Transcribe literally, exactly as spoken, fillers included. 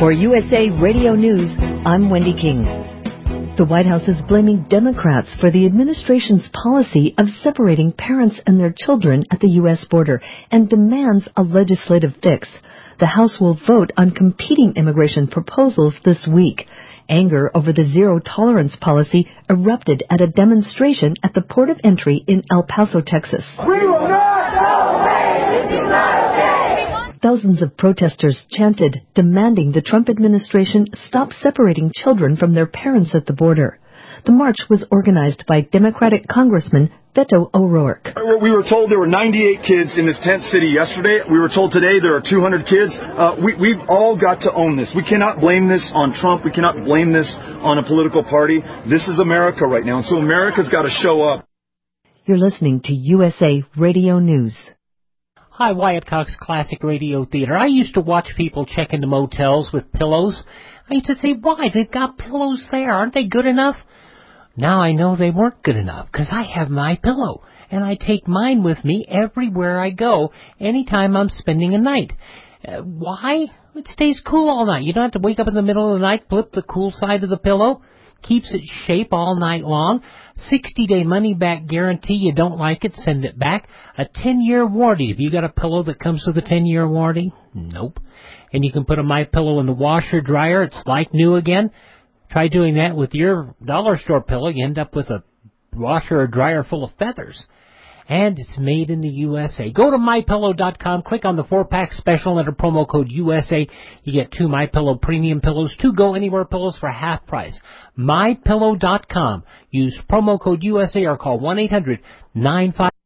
For U S A Radio News, I'm Wendy King. The White House is blaming Democrats for the administration's policy of separating parents and their children at the U S border and demands a legislative fix. The House will vote on competing immigration proposals this week. Anger over the zero-tolerance policy erupted at a demonstration at the port of entry in El Paso, Texas. We will not go away. This is not okay. Thousands of protesters chanted, demanding the Trump administration stop separating children from their parents at the border. The march was organized by Democratic Congressman Beto O'Rourke. We were told there were ninety-eight kids in this tent city yesterday. We were told today there are two hundred kids. Uh, we, we've all got to own this. We cannot blame this on Trump. We cannot blame this on a political party. This is America right now, and so America's got to show up. You're listening to U S A Radio News. Hi, Wyatt Cox, Classic Radio Theater. I used to watch people check into motels with pillows. I used to say, why? They've got pillows there. Aren't they good enough? Now I know they weren't good enough, because I have my pillow, and I take mine with me everywhere I go, anytime I'm spending a night. Uh, why? It stays cool all night. You don't have to wake up in the middle of the night, flip the cool side of the pillow. Keeps its shape all night long. sixty-day money-back guarantee. You don't like it, send it back. A ten-year warranty. Have you got a pillow that comes with a ten-year warranty? Nope. And you can put a My Pillow in the washer dryer. It's like new again. Try doing that with your dollar store pillow. You end up with a washer or dryer full of feathers. And it's made in the U S A. Go to my pillow dot com, click on the four-pack special, enter promo code U S A. You get two MyPillow premium pillows, two Go Anywhere pillows for half price. my pillow dot com. Use promo code U S A or call one eight hundred nine five